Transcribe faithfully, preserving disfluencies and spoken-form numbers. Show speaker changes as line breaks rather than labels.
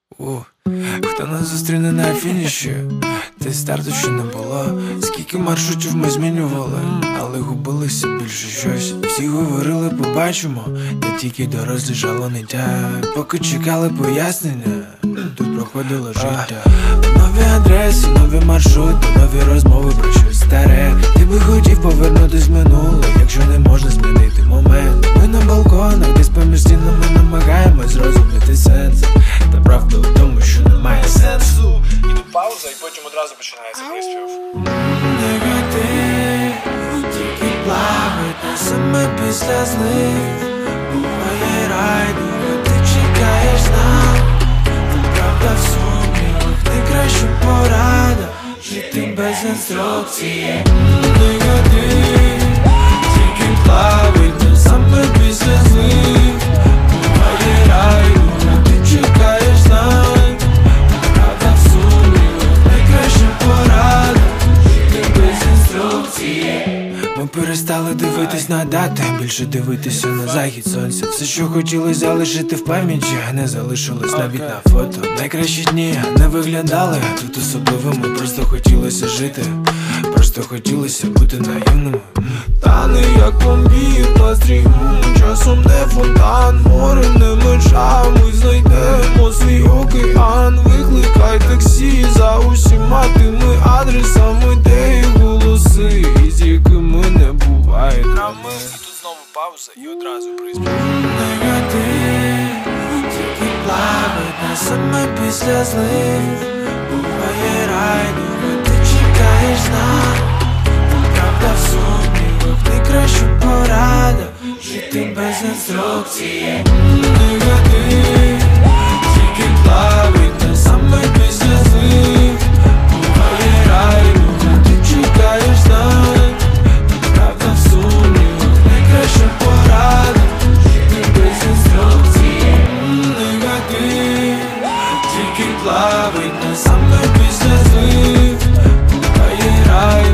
У, Хто нас зустріне на фініші? Та старту ще не було. Скільки маршрутів ми змінювали, але губилося більше щось. Всі говорили, побачимо, та тільки дорослі жало не тяг. Поки чекали пояснення, тут проходило життя. Нові адреси, нові маршрути, нові розмови про щось старе. Ти би хотів повернутись в минуле, якщо не можна змінити момент. Ми на балконах, десь поміж стінами намагаємось зрозуміти сенс. Та правда у тому, що немає сенсу.
Іде пауза і потім одразу починається приспів.
Негатив тільки плавить на саме після злив. Буває райду, ти чекаєш знак. Правда в сумнівах, найкраща порада жити без інструкції. Негатив тільки плавить на саме після злив. Буває райду, ти чекаєш знак. Правда в сумнівах, найкраща порада жити без інструкції. Ми перестали дивитись на дати, більше дивитися на захід сонця. Все, що хотілось залишити в пам'яті, не залишилось навіть на фото. Найкращі дні не виглядали тут особливими, просто хотілося жити, просто хотілося бути наївним. Та не як вампір, настрій, часом не фонтан, море не межа, ми знайдемо свій океан. Викликай таксі за усіма тими адресами, де і голоси, з якими не буває драми.
Тут знову пауза і одразу приспів.
Негатив тільки плавить на саме після злив. Буває райду, ти чекаєш знак. Правда в сумнівах, найкраща порада жити без інструкції. Негатив тільки плавить на саме після злив. Буває райду, ти чекаєш знак. Правда в сумнівах, найкраща порада жити без інструкції. Негатив тільки плавить на саме після злив. Буває райду.